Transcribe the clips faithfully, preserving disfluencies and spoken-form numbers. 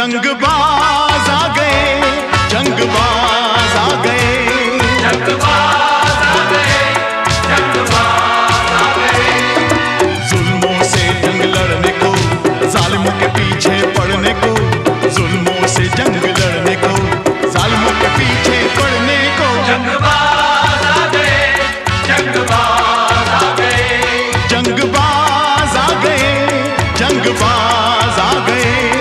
जंगबाज आ गए, जंगबाज आ गए, जंगबाज आ गए, जंगबाज आ गए। जुल्मों से जंग लड़ने को, जालिमों के पीछे पड़ने को, जुल्मों से जंग लड़ने को, जालिमों के पीछे पड़ने को। जंगबाज आ गए, जंगबाज आ गए, जंगबाज आ गए, जंगबाज आ गए।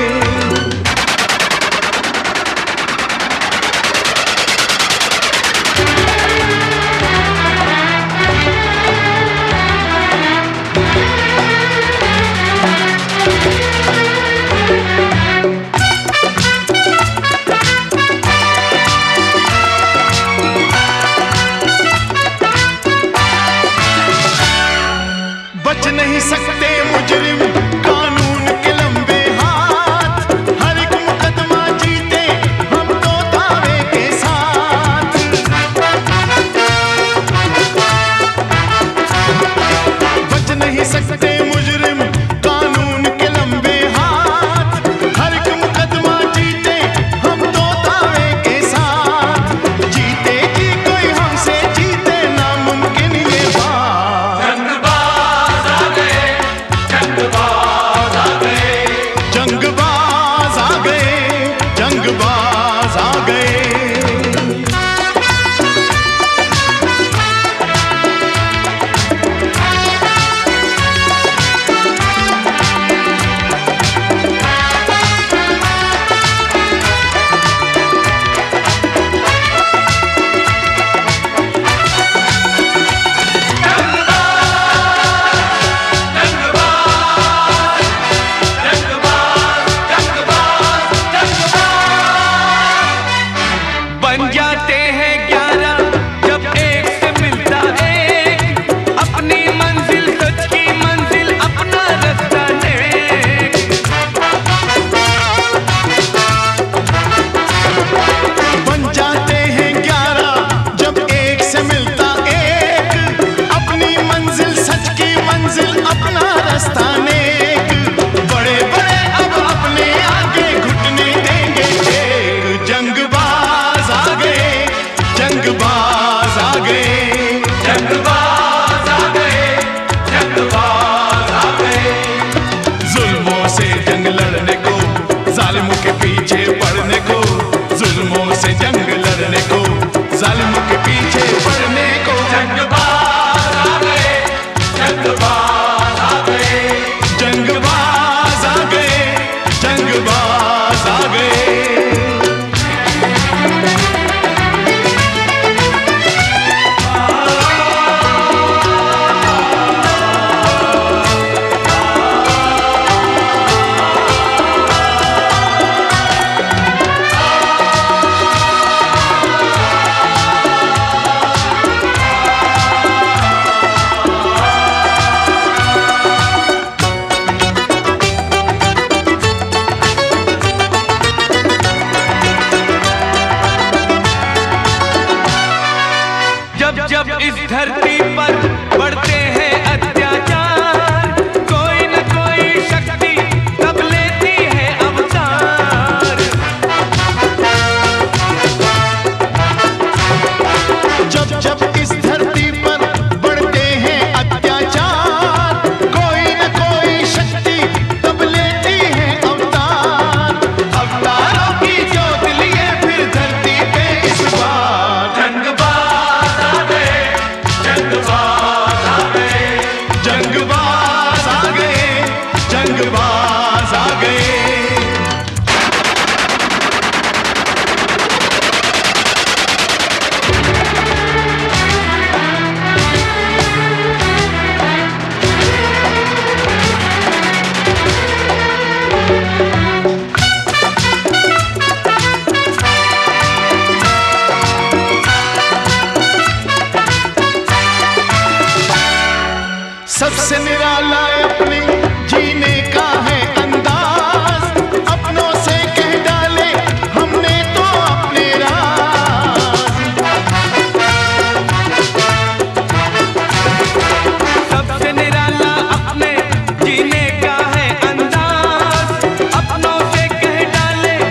बच नहीं सकते मुजरिम कानून के लंबे हाथ, हर एक मुकदमा जीते हम तो दावे के साथ। बच नहीं सकते मुजरिम कानून के लंबे हाथ, हर एक मुकदमा जीते हम तो दावे के साथ। जीते कि कोई हमसे जीते नामुमकिन ये बात। जंगबाज आ गए, जंगबाज आ गए, जंगबाज आ गए, जंगबाज आ गए। बन जाते हैं ग्यारह जब एक से मिलता एक, अपनी मंजिल सच की मंजिल अपना रास्ता नेक। बन जाते हैं ग्यारह जब एक से मिलता एक, अपनी मंजिल सच की मंजिल अपना रास्ता नेक। बड़े बड़े अब अपने आगे घुटने देंगे टेक। जंगबाज आ गए, जंगबाज आ गए, जंगबाज आ गए, जंगबाज आ गए। जुल्मों से जंग लड़ने को, जालिमों के पीछे पड़ने को, जुल्मों से जंग लड़ने को, जालिमों के पीछे पड़ने को। जंगबाज आ गए, जंगबाज आ गए, जंगबाज आ गए, जंगबाज आ गए। जब जब इस धरती पर बढ़ते हैं अत्याचार, कोई न कोई शक्ति तब लेती है अवतार। जब जब इस धरती पर बढ़ते हैं अत्याचार, कोई न कोई शक्ति तब लेती है अवतार। अवतारों की ज्योत लिए फिर धरती पे इस बार। जंगबाज आ गए, जंगबाज आ गए, जंगबाज आ गए, जंगबाज आ गए। सबसे निराला अपने जीने का है अंदाज, अपनों से कह डाले हमने तो अपने राज। सबसे निराला अपने जीने का है अंदाज, अपनों से कह डाले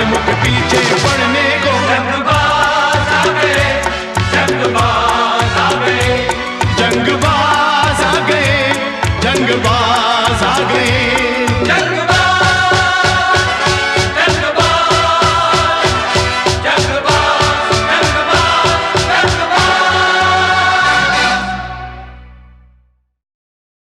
कदमों के पीछे पड़ने